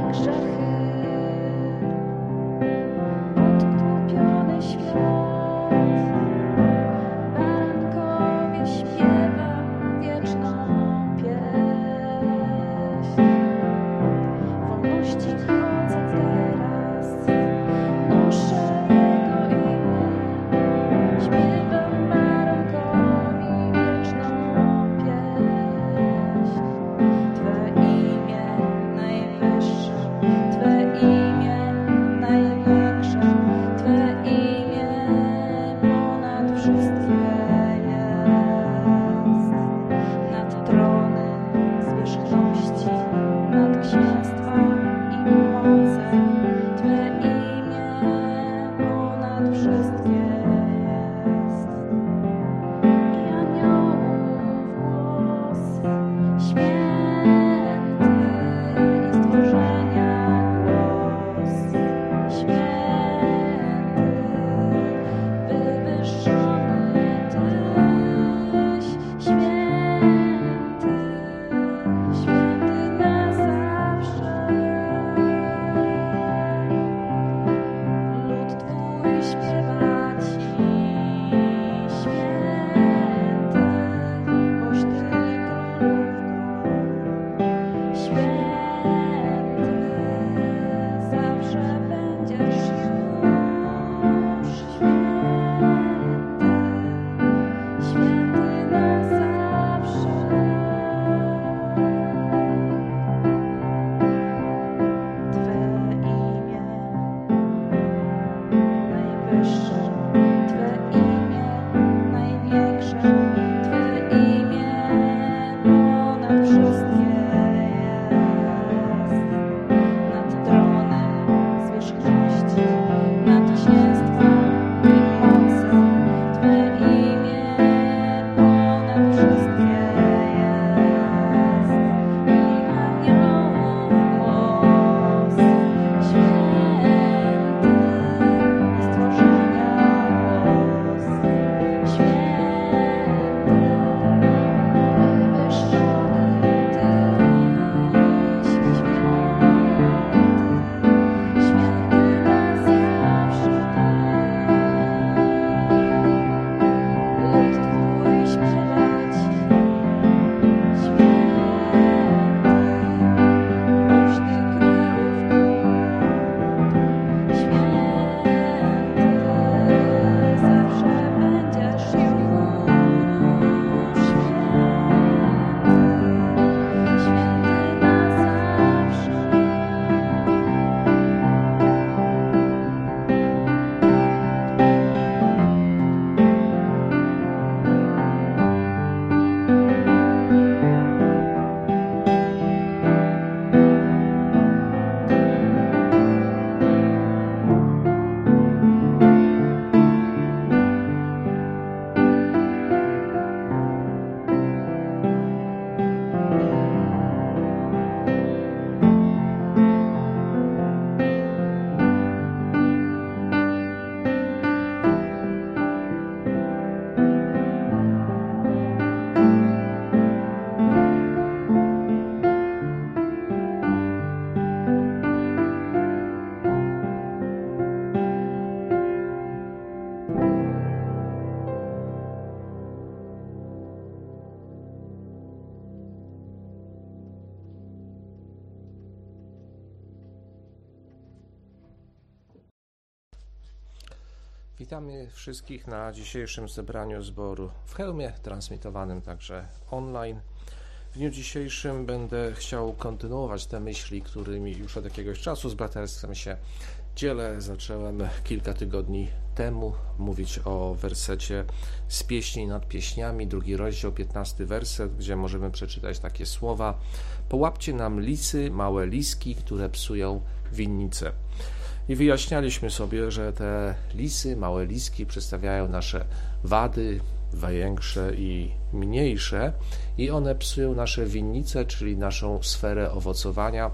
Witamy wszystkich na dzisiejszym zebraniu zboru w Chełmie, transmitowanym także online. W dniu dzisiejszym będę chciał kontynuować te myśli, którymi już od jakiegoś czasu z braterstwem się dzielę. Zacząłem kilka tygodni temu mówić o wersecie z pieśni nad pieśniami, 2 rozdział, 15 werset, gdzie możemy przeczytać takie słowa: połapcie nam lisy, małe liski, które psują winnice. I wyjaśnialiśmy sobie, że te lisy, małe liski przedstawiają nasze wady, większe i mniejsze, i one psują nasze winnice, czyli naszą sferę owocowania,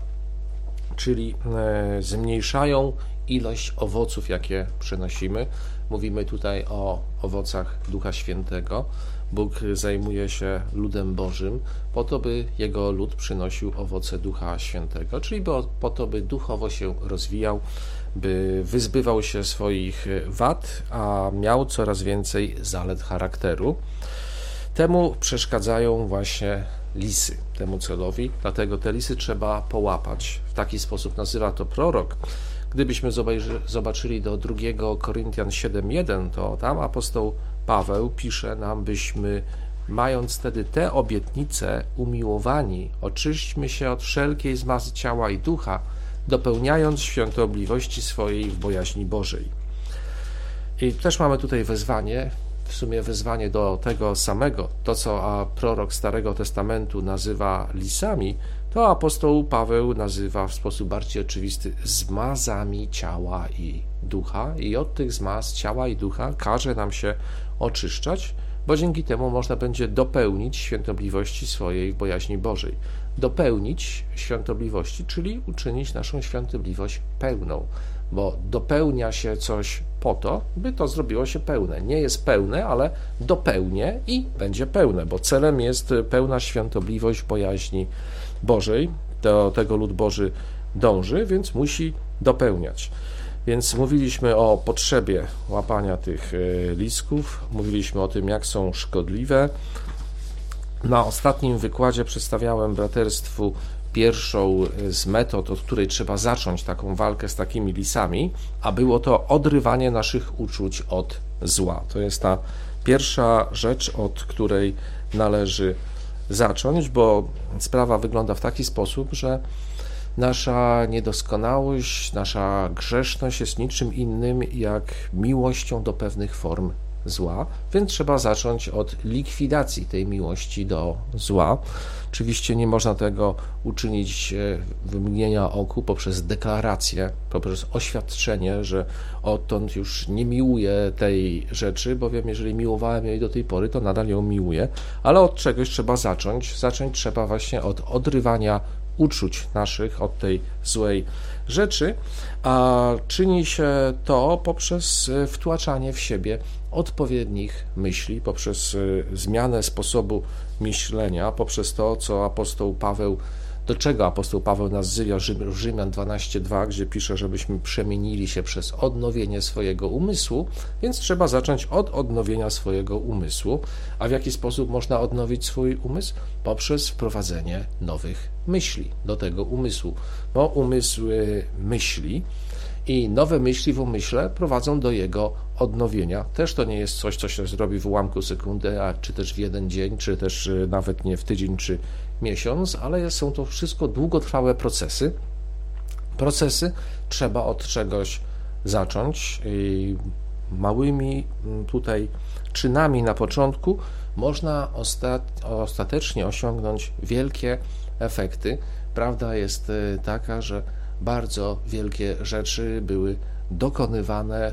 czyli zmniejszają ilość owoców, jakie przynosimy. Mówimy tutaj o owocach Ducha Świętego, Bóg zajmuje się ludem Bożym po to, by Jego lud przynosił owoce Ducha Świętego, czyli po to, by duchowo się rozwijał, by wyzbywał się swoich wad, a miał coraz więcej zalet charakteru. Temu przeszkadzają właśnie lisy, temu celowi, dlatego te lisy trzeba połapać. W taki sposób nazywa to prorok. Gdybyśmy zobaczyli do 2 Koryntian 7:1, to tam apostoł Paweł pisze nam, byśmy, mając wtedy te obietnice, umiłowani, oczyśćmy się od wszelkiej zmazy ciała i ducha, dopełniając świątobliwości swojej w bojaźni Bożej. I też mamy tutaj wezwanie, w sumie wezwanie do tego samego, to co prorok Starego Testamentu nazywa lisami, to apostoł Paweł nazywa w sposób bardziej oczywisty zmazami ciała i ducha, i od tych zmaz ciała i ducha każe nam się oczyszczać, bo dzięki temu można będzie dopełnić świątobliwości swojej w bojaźni Bożej. Dopełnić świątobliwości, czyli uczynić naszą świątobliwość pełną, bo dopełnia się coś po to, by to zrobiło się pełne. Nie jest pełne, ale dopełnię i będzie pełne, bo celem jest pełna świątobliwość w bojaźni Bożej. Do tego lud Boży dąży, więc musi dopełniać. Więc mówiliśmy o potrzebie łapania tych listków, mówiliśmy o tym, jak są szkodliwe. Na ostatnim wykładzie przedstawiałem braterstwu pierwszą z metod, od której trzeba zacząć taką walkę z takimi lisami, a było to odrywanie naszych uczuć od zła. To jest ta pierwsza rzecz, od której należy zacząć, bo sprawa wygląda w taki sposób, że nasza niedoskonałość, nasza grzeszność jest niczym innym jak miłością do pewnych form zła, więc trzeba zacząć od likwidacji tej miłości do zła. Oczywiście nie można tego uczynić wymgnienia oku poprzez deklarację, poprzez oświadczenie, że odtąd już nie miłuję tej rzeczy, bowiem jeżeli miłowałem jej do tej pory, to nadal ją miłuję, ale od czegoś trzeba zacząć. Zacząć trzeba właśnie od odrywania uczuć naszych od tej złej rzeczy, a czyni się to poprzez wtłaczanie w siebie odpowiednich myśli, poprzez zmianę sposobu myślenia, poprzez to, co apostoł Paweł, do czego apostoł Paweł nas wzywa w Rzymian 12:2, gdzie pisze, żebyśmy przemienili się przez odnowienie swojego umysłu, więc trzeba zacząć od odnowienia swojego umysłu. A w jaki sposób można odnowić swój umysł? Poprzez wprowadzenie nowych myśli do tego umysłu, bo umysł myśli i nowe myśli w umyśle prowadzą do jego odnowienia. Też to nie jest coś, co się zrobi w ułamku sekundy, czy też w jeden dzień, czy też nawet nie w tydzień, czy miesiąc, ale są to wszystko długotrwałe procesy. Procesy trzeba od czegoś zacząć. I małymi tutaj czynami na początku można ostatecznie osiągnąć wielkie efekty. Prawda jest taka, że bardzo wielkie rzeczy były dokonywane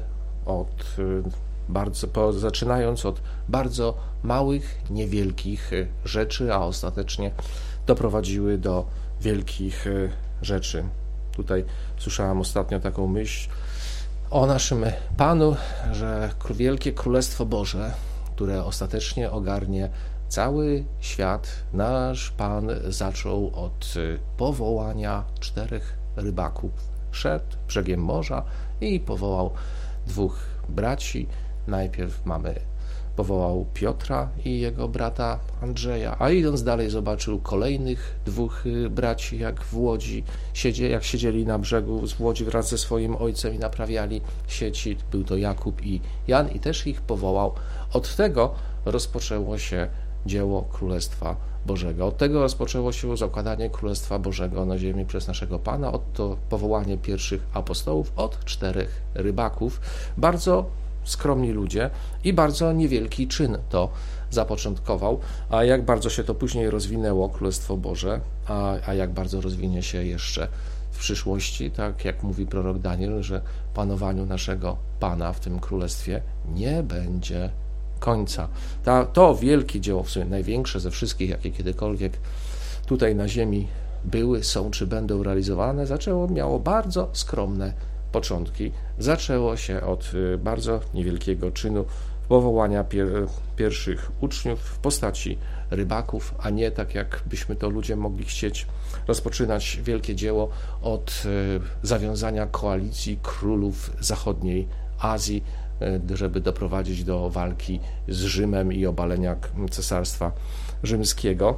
zaczynając od bardzo małych, niewielkich rzeczy, a ostatecznie doprowadziły do wielkich rzeczy. Tutaj słyszałem ostatnio taką myśl o naszym Panu, że wielkie Królestwo Boże, które ostatecznie ogarnie cały świat, nasz Pan zaczął od powołania 4 rybaków. Szedł brzegiem morza i powołał 2 braci. Najpierw powołał Piotra i jego brata Andrzeja, a idąc dalej zobaczył kolejnych 2 braci, jak siedzieli na brzegu z łodzi wraz ze swoim ojcem i naprawiali sieci. Był to Jakub i Jan i też ich powołał. Od tego rozpoczęło się dzieło Królestwa Bożego. Od tego rozpoczęło się zakładanie Królestwa Bożego na ziemi przez naszego Pana, od to powołanie pierwszych apostołów, od 4 rybaków. Bardzo skromni ludzie i bardzo niewielki czyn to zapoczątkował, a jak bardzo się to później rozwinęło, Królestwo Boże, a jak bardzo rozwinie się jeszcze w przyszłości, tak jak mówi prorok Daniel, że panowaniu naszego Pana w tym Królestwie nie będzie końca. To wielkie dzieło, w sumie największe ze wszystkich, jakie kiedykolwiek tutaj na ziemi były, są czy będą realizowane, miało bardzo skromne początki. Zaczęło się od bardzo niewielkiego czynu w powołania pierwszych uczniów w postaci rybaków, a nie tak jak byśmy to ludzie mogli chcieć, rozpoczynać wielkie dzieło od zawiązania koalicji królów zachodniej Azji, żeby doprowadzić do walki z Rzymem i obalenia Cesarstwa Rzymskiego.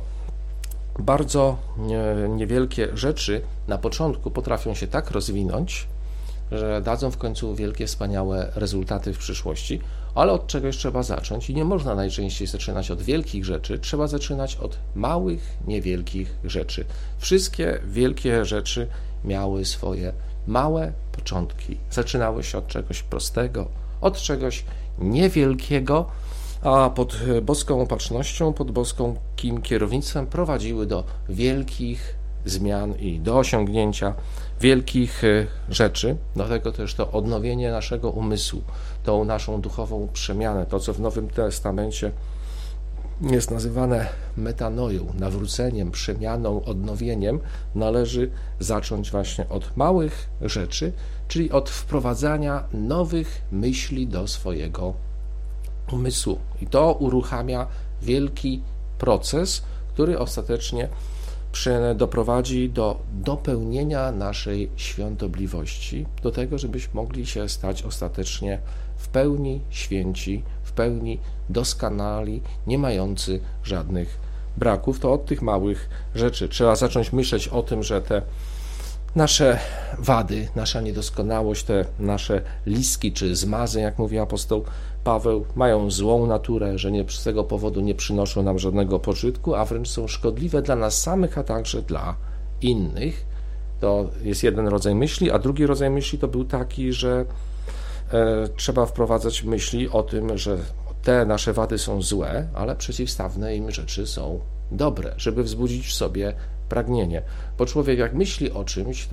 Bardzo niewielkie rzeczy na początku potrafią się tak rozwinąć, że dadzą w końcu wielkie, wspaniałe rezultaty w przyszłości, ale od czegoś trzeba zacząć i nie można najczęściej zaczynać od wielkich rzeczy, trzeba zaczynać od małych, niewielkich rzeczy. Wszystkie wielkie rzeczy miały swoje małe początki. Zaczynały się od czegoś prostego, od czegoś niewielkiego, a pod boską opatrznością, pod boskim kierownictwem prowadziły do wielkich zmian i do osiągnięcia wielkich rzeczy. Dlatego też to odnowienie naszego umysłu, tą naszą duchową przemianę, to co w Nowym Testamencie jest nazywane metanoją, nawróceniem, przemianą, odnowieniem, należy zacząć właśnie od małych rzeczy, czyli od wprowadzania nowych myśli do swojego umysłu. I to uruchamia wielki proces, który ostatecznie doprowadzi do dopełnienia naszej świątobliwości, do tego, żebyśmy mogli się stać ostatecznie w pełni święci, w pełni doskonali, nie mający żadnych braków. To od tych małych rzeczy trzeba zacząć myśleć o tym, że te nasze wady, nasza niedoskonałość, te nasze listki czy zmazy, jak mówi apostoł Paweł, mają złą naturę, że z tego powodu nie przynoszą nam żadnego pożytku, a wręcz są szkodliwe dla nas samych, a także dla innych. To jest jeden rodzaj myśli, a drugi rodzaj myśli to był taki, że trzeba wprowadzać myśli o tym, że te nasze wady są złe, ale przeciwstawne im rzeczy są dobre, żeby wzbudzić w sobie pragnienie. Bo człowiek jak myśli o czymś,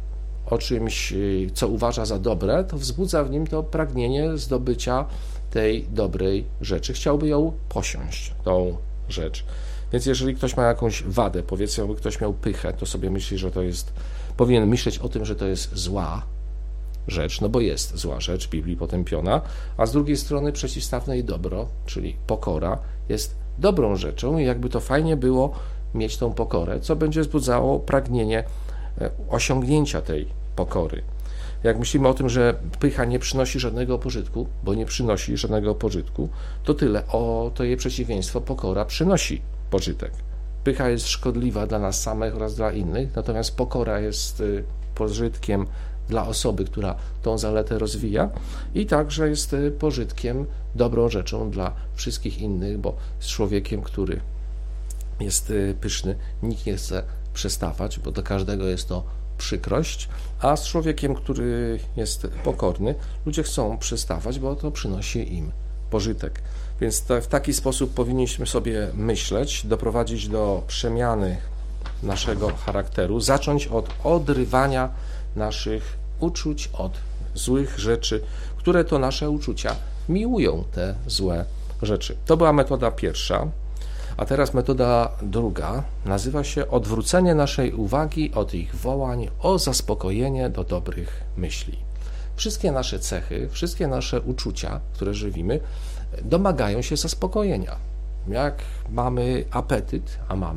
co uważa za dobre, to wzbudza w nim to pragnienie zdobycia tej dobrej rzeczy. Chciałby ją posiąść, tą rzecz. Więc jeżeli ktoś ma jakąś wadę, powiedzmy, jakby ktoś miał pychę, to sobie myśli, że to jest, powinien myśleć o tym, że to jest zła rzecz, no bo jest zła rzecz, w Biblii potępiona, a z drugiej strony przeciwstawne jej dobro, czyli pokora, jest dobrą rzeczą i jakby to fajnie było mieć tą pokorę, co będzie wzbudzało pragnienie osiągnięcia tej pokory. Jak myślimy o tym, że pycha nie przynosi żadnego pożytku, bo nie przynosi żadnego pożytku, to tyle, to jej przeciwieństwo, pokora, przynosi pożytek. Pycha jest szkodliwa dla nas samych oraz dla innych, natomiast pokora jest pożytkiem dla osoby, która tą zaletę rozwija i także jest pożytkiem, dobrą rzeczą dla wszystkich innych, bo z człowiekiem, który jest pyszny, nikt nie chce przestawać, bo do każdego jest to przykrość, a z człowiekiem, który jest pokorny, ludzie chcą przestawać, bo to przynosi im pożytek. Więc w taki sposób powinniśmy sobie myśleć, doprowadzić do przemiany naszego charakteru, zacząć od odrywania naszych uczuć od złych rzeczy, które to nasze uczucia miłują te złe rzeczy. To była metoda pierwsza, a teraz metoda druga nazywa się odwrócenie naszej uwagi od ich wołań o zaspokojenie do dobrych myśli. Wszystkie nasze cechy, wszystkie nasze uczucia, które żywimy, domagają się zaspokojenia. Jak mamy apetyt,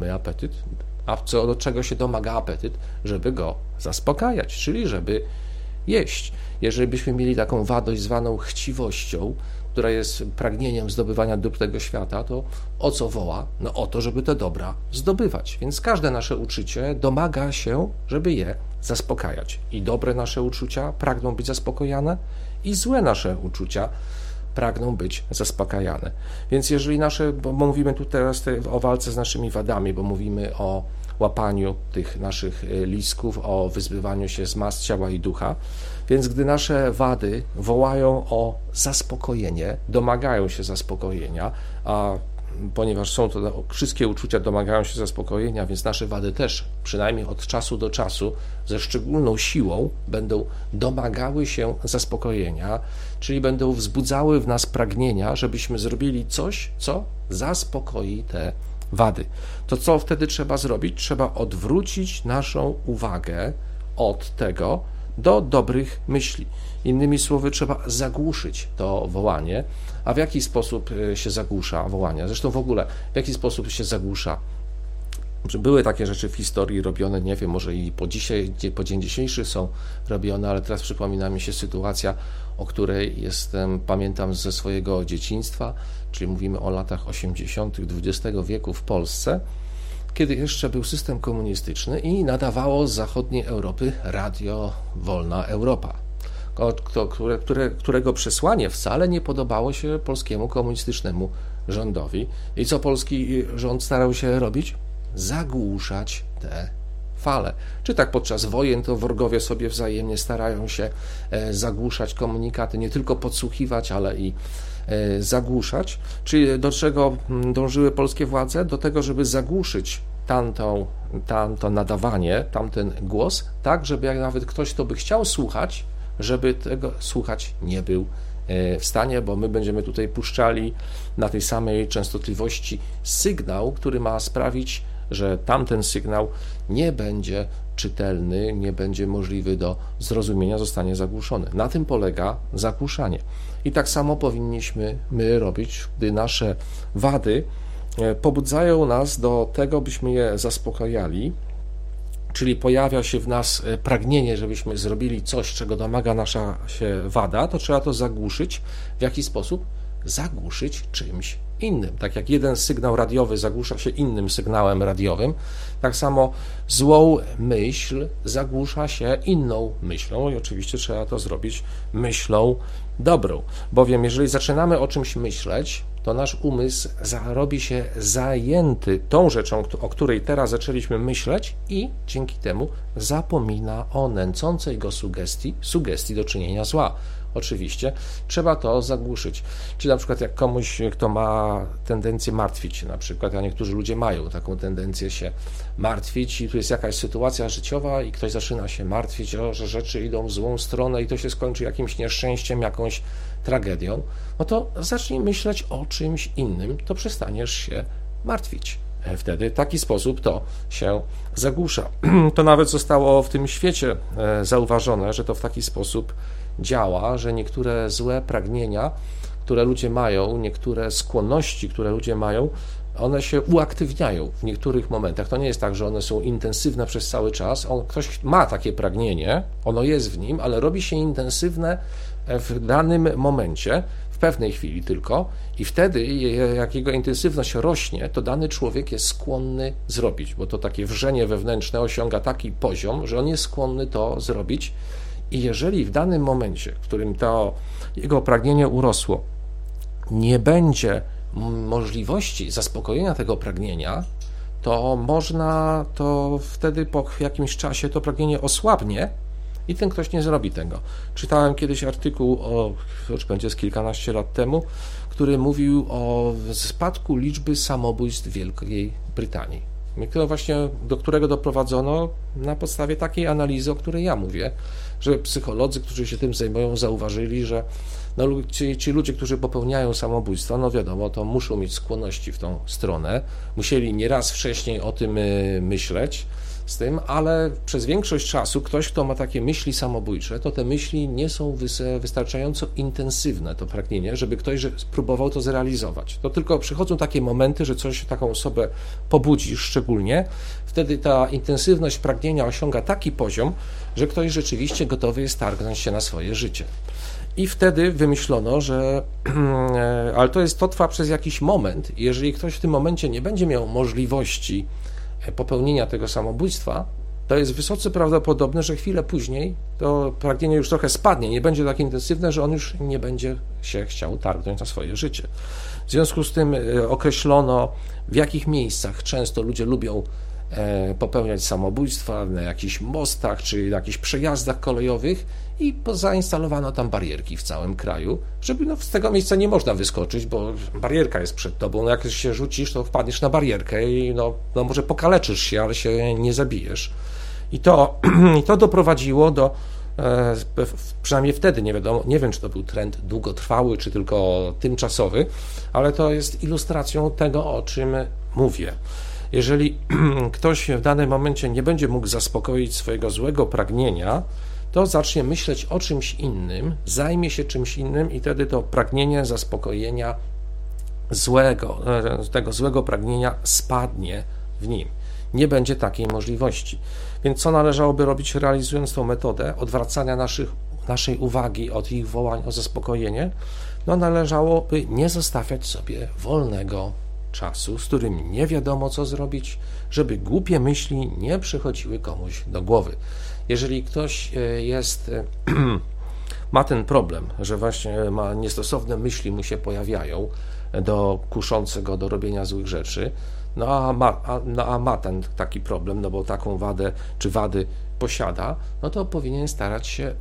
a do czego się domaga apetyt? Żeby go zaspokajać, czyli żeby jeść. Jeżeli byśmy mieli taką wadość zwaną chciwością, która jest pragnieniem zdobywania dóbr tego świata, to o co woła? No o to, żeby te dobra zdobywać. Więc każde nasze uczucie domaga się, żeby je zaspokajać. I dobre nasze uczucia pragną być zaspokojane, i złe nasze uczucia pragną być zaspokajane. Więc jeżeli bo mówimy tu teraz o walce z naszymi wadami, bo mówimy o łapaniu tych naszych listków, o wyzbywaniu się z mas ciała i ducha, więc gdy nasze wady wołają o zaspokojenie, domagają się zaspokojenia, a ponieważ są to wszystkie uczucia domagają się zaspokojenia, więc nasze wady też, przynajmniej od czasu do czasu, ze szczególną siłą będą domagały się zaspokojenia, czyli będą wzbudzały w nas pragnienia, żebyśmy zrobili coś, co zaspokoi te wady. To co wtedy trzeba zrobić? Trzeba odwrócić naszą uwagę od tego, do dobrych myśli. Innymi słowy, trzeba zagłuszyć to wołanie. A w jaki sposób się zagłusza wołanie? Zresztą w ogóle, w jaki sposób się zagłusza? Były takie rzeczy w historii robione, nie wiem, może i po dzień dzisiejszy są robione, ale teraz przypomina mi się sytuacja, o której pamiętam ze swojego dzieciństwa, czyli mówimy o latach 80. XX wieku w Polsce, kiedy jeszcze był system komunistyczny i nadawało z zachodniej Europy Radio Wolna Europa, którego przesłanie wcale nie podobało się polskiemu komunistycznemu rządowi. I co polski rząd starał się robić? Zagłuszać te fale. Czy tak podczas wojen to wrogowie sobie wzajemnie starają się zagłuszać komunikaty, nie tylko podsłuchiwać, ale i zagłuszać. Czyli do czego dążyły polskie władze? Do tego, żeby zagłuszyć tamto nadawanie, tamten głos, tak, żeby jak nawet ktoś, kto by chciał słuchać, żeby tego słuchać nie był w stanie, bo my będziemy tutaj puszczali na tej samej częstotliwości sygnał, który ma sprawić, że tamten sygnał nie będzie czytelny, nie będzie możliwy do zrozumienia, zostanie zagłuszony. Na tym polega zagłuszanie. I tak samo powinniśmy my robić, gdy nasze wady pobudzają nas do tego, byśmy je zaspokajali, czyli pojawia się w nas pragnienie, żebyśmy zrobili coś, czego domaga nasza się wada, to trzeba to zagłuszyć. W jaki sposób? Zagłuszyć czymś innym. Tak jak jeden sygnał radiowy zagłusza się innym sygnałem radiowym, tak samo złą myśl zagłusza się inną myślą i oczywiście trzeba to zrobić myślą dobrą, bowiem jeżeli zaczynamy o czymś myśleć, to nasz umysł robi się zajęty tą rzeczą, o której teraz zaczęliśmy myśleć i dzięki temu zapomina o nęcącej go sugestii do czynienia zła. Oczywiście trzeba to zagłuszyć. Czyli na przykład jak komuś, kto ma tendencję martwić się na przykład, a niektórzy ludzie mają taką tendencję się martwić i tu jest jakaś sytuacja życiowa i ktoś zaczyna się martwić, że rzeczy idą w złą stronę i to się skończy jakimś nieszczęściem, jakąś tragedią, no to zacznij myśleć o czymś innym, to przestaniesz się martwić. Wtedy w taki sposób to się zagłusza. To nawet zostało w tym świecie zauważone, że to w taki sposób działa, że niektóre złe pragnienia, które ludzie mają, niektóre skłonności, które ludzie mają, one się uaktywniają w niektórych momentach. To nie jest tak, że one są intensywne przez cały czas. Ktoś ma takie pragnienie, ono jest w nim, ale robi się intensywne w danym momencie, w pewnej chwili tylko i wtedy, jak jego intensywność rośnie, to dany człowiek jest skłonny zrobić, bo to takie wrzenie wewnętrzne osiąga taki poziom, że on jest skłonny to zrobić i jeżeli w danym momencie, w którym to jego pragnienie urosło, nie będzie możliwości zaspokojenia tego pragnienia, to wtedy po jakimś czasie to pragnienie osłabnie i ten ktoś nie zrobi tego. Czytałem kiedyś artykuł, już będzie z kilkanaście lat temu, który mówił o spadku liczby samobójstw w Wielkiej Brytanii. Do którego doprowadzono na podstawie takiej analizy, o której ja mówię, że psycholodzy, którzy się tym zajmują, zauważyli, że ci ludzie, którzy popełniają samobójstwo, no wiadomo, to muszą mieć skłonności w tą stronę, musieli nieraz wcześniej o tym myśleć z tym, ale przez większość czasu ktoś, kto ma takie myśli samobójcze, to te myśli nie są wystarczająco intensywne, to pragnienie, żeby ktoś spróbował to zrealizować. To tylko przychodzą takie momenty, że coś taką osobę pobudzi szczególnie, wtedy ta intensywność pragnienia osiąga taki poziom, że ktoś rzeczywiście gotowy jest targnąć się na swoje życie. I wtedy wymyślono, że ale to trwa przez jakiś moment. Jeżeli ktoś w tym momencie nie będzie miał możliwości popełnienia tego samobójstwa, to jest wysoce prawdopodobne, że chwilę później to pragnienie już trochę spadnie, nie będzie tak intensywne, że on już nie będzie się chciał targnąć na swoje życie. W związku z tym określono, w jakich miejscach często ludzie lubią popełniać samobójstwa, na jakichś mostach czy na jakichś przejazdach kolejowych i zainstalowano tam barierki w całym kraju, żeby z tego miejsca nie można wyskoczyć, bo barierka jest przed tobą, jak się rzucisz, to wpadniesz na barierkę i może pokaleczysz się, ale się nie zabijesz. I to doprowadziło do, przynajmniej wtedy, nie wiem, czy to był trend długotrwały, czy tylko tymczasowy, ale to jest ilustracją tego, o czym mówię. Jeżeli ktoś w danym momencie nie będzie mógł zaspokoić swojego złego pragnienia, to zacznie myśleć o czymś innym, zajmie się czymś innym i wtedy to pragnienie zaspokojenia tego złego pragnienia spadnie w nim. Nie będzie takiej możliwości. Więc co należałoby robić, realizując tą metodę odwracania naszej uwagi od ich wołań o zaspokojenie? No należałoby nie zostawiać sobie wolnego czasu, z którym nie wiadomo co zrobić, żeby głupie myśli nie przychodziły komuś do głowy. Jeżeli ktoś ma ten problem, że właśnie niestosowne myśli mu się pojawiają kuszące go do robienia złych rzeczy, a ma ten taki problem, no bo taką wadę czy wady posiada, no to powinien starać się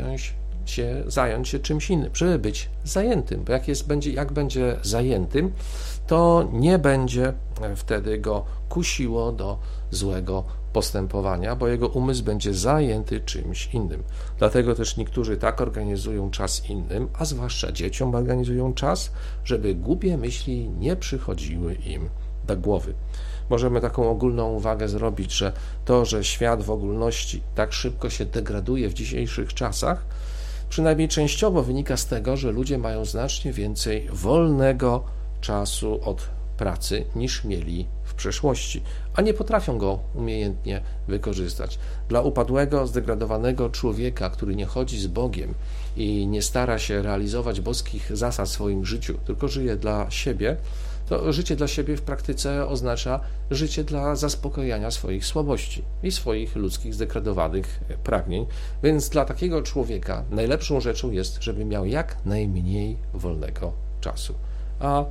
zająć się czymś innym, żeby być zajętym, bo jak będzie zajętym, to nie będzie wtedy go kusiło do złego postępowania, bo jego umysł będzie zajęty czymś innym. Dlatego też niektórzy tak organizują czas innym, a zwłaszcza dzieciom organizują czas, żeby głupie myśli nie przychodziły im do głowy. Możemy taką ogólną uwagę zrobić, że to, że świat w ogólności tak szybko się degraduje w dzisiejszych czasach, przynajmniej częściowo wynika z tego, że ludzie mają znacznie więcej wolnego czasu od pracy niż mieli w przeszłości, a nie potrafią go umiejętnie wykorzystać. Dla upadłego, zdegradowanego człowieka, który nie chodzi z Bogiem i nie stara się realizować boskich zasad w swoim życiu, tylko żyje dla siebie, to życie dla siebie w praktyce oznacza życie dla zaspokojania swoich słabości i swoich ludzkich zdegradowanych pragnień. Więc dla takiego człowieka najlepszą rzeczą jest, żeby miał jak najmniej wolnego czasu. A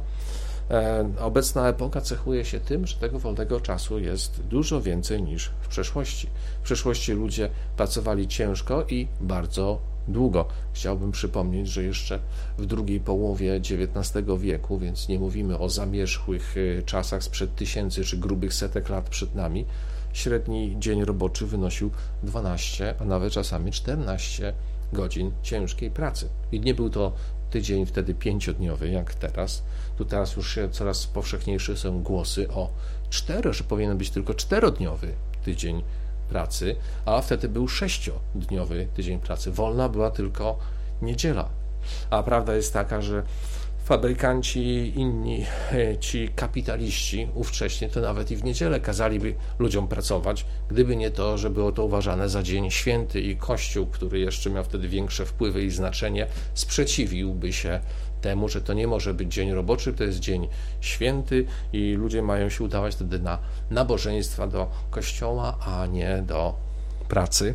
obecna epoka cechuje się tym, że tego wolnego czasu jest dużo więcej niż w przeszłości. W przeszłości ludzie pracowali ciężko i bardzo długo. Chciałbym przypomnieć, że jeszcze w drugiej połowie XIX wieku, więc nie mówimy o zamierzchłych czasach sprzed tysięcy czy grubych setek lat przed nami, średni dzień roboczy wynosił 12, a nawet czasami 14 godzin ciężkiej pracy. I nie był to tydzień wtedy 5-dniowy, jak teraz. Tu teraz już coraz powszechniejsze są głosy o że powinien być tylko 4-dniowy tydzień pracy, a wtedy był 6-dniowy tydzień pracy. Wolna była tylko niedziela. A prawda jest taka, że fabrykanci, inni ci kapitaliści ówcześnie to nawet i w niedzielę kazaliby ludziom pracować, gdyby nie to, że było to uważane za dzień święty i Kościół, który jeszcze miał wtedy większe wpływy i znaczenie, sprzeciwiłby się temu, że to nie może być dzień roboczy, to jest dzień święty i ludzie mają się udawać wtedy na nabożeństwa do kościoła, a nie do pracy,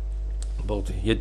bo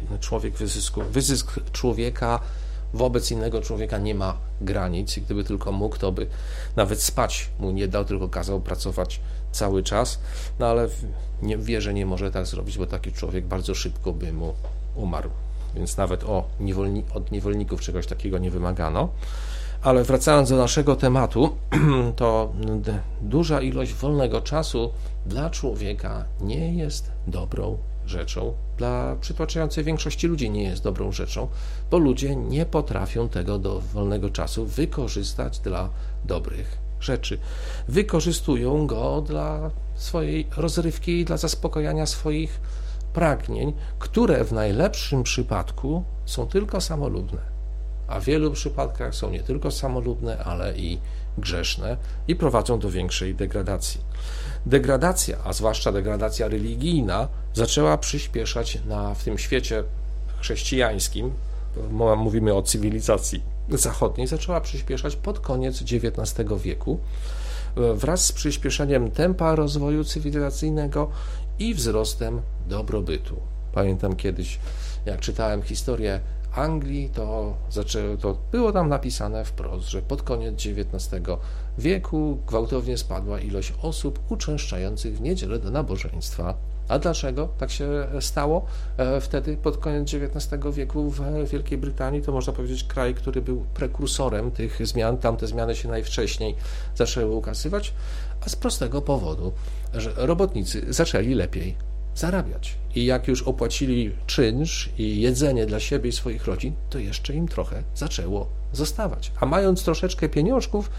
wyzysk człowieka wobec innego człowieka nie ma granic i gdyby tylko mógł, to by nawet spać mu nie dał, tylko kazał pracować cały czas, no ale w wierze nie może tak zrobić, bo taki człowiek bardzo szybko by mu umarł. Więc nawet od niewolników czegoś takiego nie wymagano. Ale wracając do naszego tematu, to duża ilość wolnego czasu dla człowieka nie jest dobrą rzeczą. Dla przytłaczającej większości ludzi nie jest dobrą rzeczą, bo ludzie nie potrafią tego wolnego czasu wykorzystać dla dobrych rzeczy. Wykorzystują go dla swojej rozrywki i dla zaspokojania swoich pragnień, które w najlepszym przypadku są tylko samolubne, a w wielu przypadkach są nie tylko samolubne, ale i grzeszne i prowadzą do większej degradacji. Degradacja, a zwłaszcza degradacja religijna, zaczęła przyspieszać w tym świecie chrześcijańskim, mówimy o cywilizacji zachodniej, zaczęła przyspieszać pod koniec XIX wieku wraz z przyspieszeniem tempa rozwoju cywilizacyjnego i wzrostem dobrobytu. Pamiętam kiedyś, jak czytałem historię Anglii, to było tam napisane wprost, że pod koniec XIX wieku gwałtownie spadła ilość osób uczęszczających w niedzielę do nabożeństwa. A dlaczego tak się stało? Wtedy pod koniec XIX wieku w Wielkiej Brytanii, to można powiedzieć kraj, który był prekursorem tych zmian, tamte zmiany się najwcześniej zaczęły ukazywać, a z prostego powodu, że robotnicy zaczęli lepiej zarabiać. I jak już opłacili czynsz i jedzenie dla siebie i swoich rodzin, to jeszcze im trochę zaczęło zostawać. A mając troszeczkę pieniążków,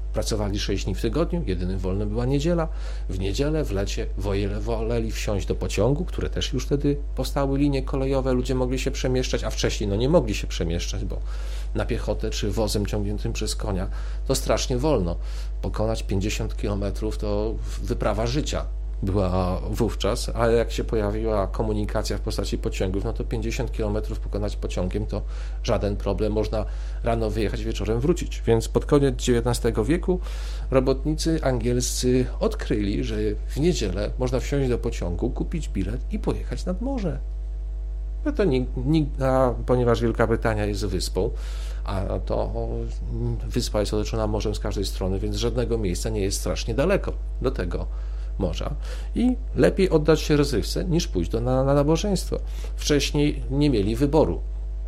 Pracowali 6 dni w tygodniu, jedynym wolnym była niedziela. W niedzielę, w lecie woleli wsiąść do pociągu, które też już wtedy powstały linie kolejowe, ludzie mogli się przemieszczać, a wcześniej nie mogli się przemieszczać, bo na piechotę czy wozem ciągniętym przez konia to strasznie wolno. Pokonać 50 km to wyprawa życia była wówczas, ale jak się pojawiła komunikacja w postaci pociągów, no to 50 km pokonać pociągiem to żaden problem, można rano wyjechać, wieczorem wrócić. Więc pod koniec XIX wieku robotnicy angielscy odkryli, że w niedzielę można wsiąść do pociągu, kupić bilet i pojechać nad morze. No to ponieważ Wielka Brytania jest wyspą, a to wyspa jest otoczona morzem z każdej strony, więc żadnego miejsca nie jest strasznie daleko do tego morza i lepiej oddać się rozrywce niż pójść na nabożeństwo. Wcześniej nie mieli wyboru,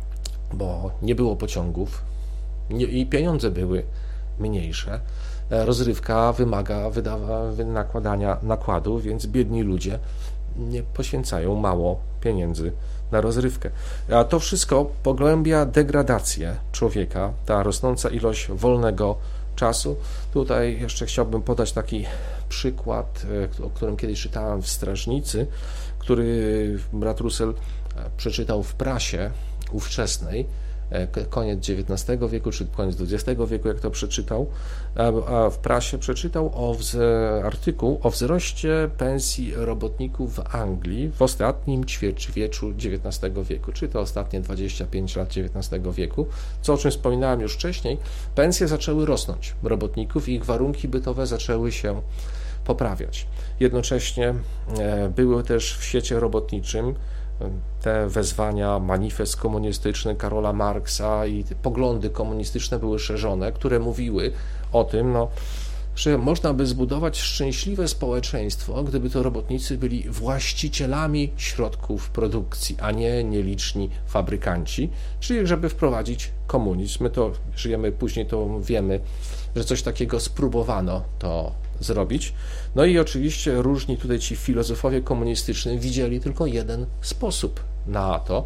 bo nie było pociągów i pieniądze były mniejsze. Rozrywka wymaga nakładania nakładu, więc biedni ludzie nie poświęcają mało pieniędzy na rozrywkę. A to wszystko pogłębia degradację człowieka, ta rosnąca ilość wolnego czasu. Tutaj jeszcze chciałbym podać taki przykład, o którym kiedyś czytałem w Strażnicy, który brat Russell przeczytał w prasie ówczesnej, koniec XIX wieku, czy koniec XX wieku, jak to przeczytał, a w prasie przeczytał artykuł o wzroście pensji robotników w Anglii w ostatnim ćwierćwieczu XIX wieku, czyli to ostatnie 25 lat XIX wieku, o czym wspominałem już wcześniej. Pensje zaczęły rosnąć robotników i ich warunki bytowe zaczęły się poprawiać. Jednocześnie były też w świecie robotniczym te wezwania, manifest komunistyczny Karola Marksa i te poglądy komunistyczne były szerzone, które mówiły o tym, że można by zbudować szczęśliwe społeczeństwo, gdyby to robotnicy byli właścicielami środków produkcji, a nie nieliczni fabrykanci, czyli żeby wprowadzić komunizm. My to żyjemy później, to wiemy, że coś takiego spróbowano to zrobić. No i oczywiście różni tutaj ci filozofowie komunistyczni widzieli tylko jeden sposób na to: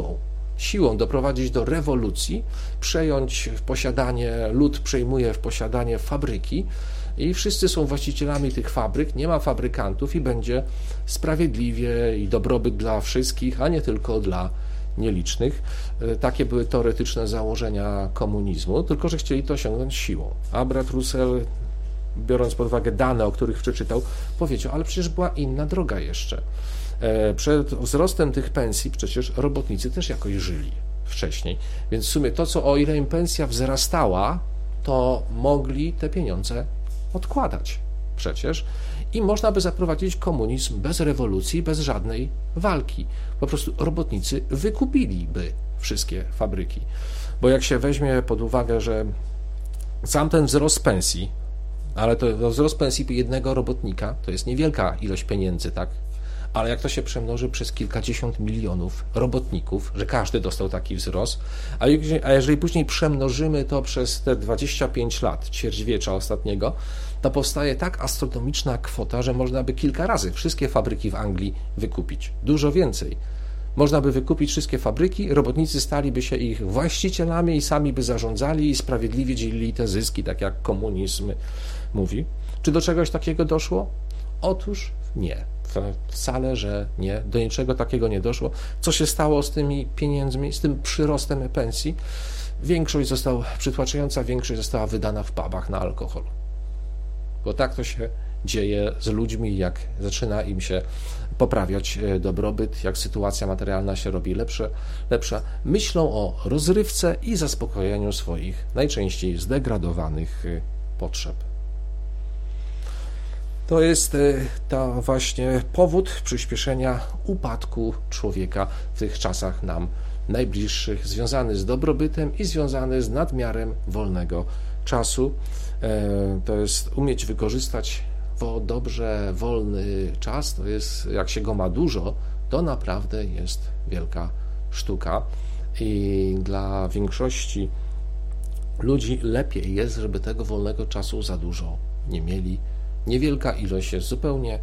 siłą doprowadzić do rewolucji, przejąć w posiadanie, lud przejmuje w posiadanie fabryki i wszyscy są właścicielami tych fabryk, nie ma fabrykantów i będzie sprawiedliwie i dobrobyt dla wszystkich, a nie tylko dla nielicznych. Takie były teoretyczne założenia komunizmu, tylko że chcieli to osiągnąć siłą. A brat Russell, biorąc pod uwagę dane, o których przeczytał, powiedział, ale przecież była inna droga jeszcze. Przed wzrostem tych pensji przecież robotnicy też jakoś żyli wcześniej, więc w sumie to, o ile im pensja wzrastała, to mogli te pieniądze odkładać przecież i można by zaprowadzić komunizm bez rewolucji, bez żadnej walki. Po prostu robotnicy wykupiliby wszystkie fabryki, bo jak się weźmie pod uwagę, że sam ten wzrost pensji, ale to wzrost pensji jednego robotnika to jest niewielka ilość pieniędzy, tak? Ale jak to się przemnoży przez kilkadziesiąt milionów robotników, że każdy dostał taki wzrost, a jeżeli później przemnożymy to przez te 25 lat ćwierćwiecza ostatniego, to powstaje tak astronomiczna kwota, że można by kilka razy wszystkie fabryki w Anglii wykupić. Dużo więcej. Można by wykupić wszystkie fabryki, robotnicy staliby się ich właścicielami i sami by zarządzali i sprawiedliwie dzielili te zyski, tak jak komunizm mówi. Czy do czegoś takiego doszło? Otóż nie. Wcale, że nie. Do niczego takiego nie doszło. Co się stało z tymi pieniędzmi, z tym przyrostem pensji? Przytłaczająca większość została wydana w pubach na alkohol. Bo tak to się dzieje z ludźmi, jak zaczyna im się poprawiać dobrobyt, jak sytuacja materialna się robi lepsza, myślą o rozrywce i zaspokojeniu swoich najczęściej zdegradowanych potrzeb. To jest to właśnie powód przyspieszenia upadku człowieka w tych czasach nam najbliższych, związany z dobrobytem i związany z nadmiarem wolnego czasu. To jest umieć wykorzystać dobrze wolny czas, to jest, jak się go ma dużo, to naprawdę jest wielka sztuka i dla większości ludzi lepiej jest, żeby tego wolnego czasu za dużo nie mieli. Niewielka ilość jest zupełnie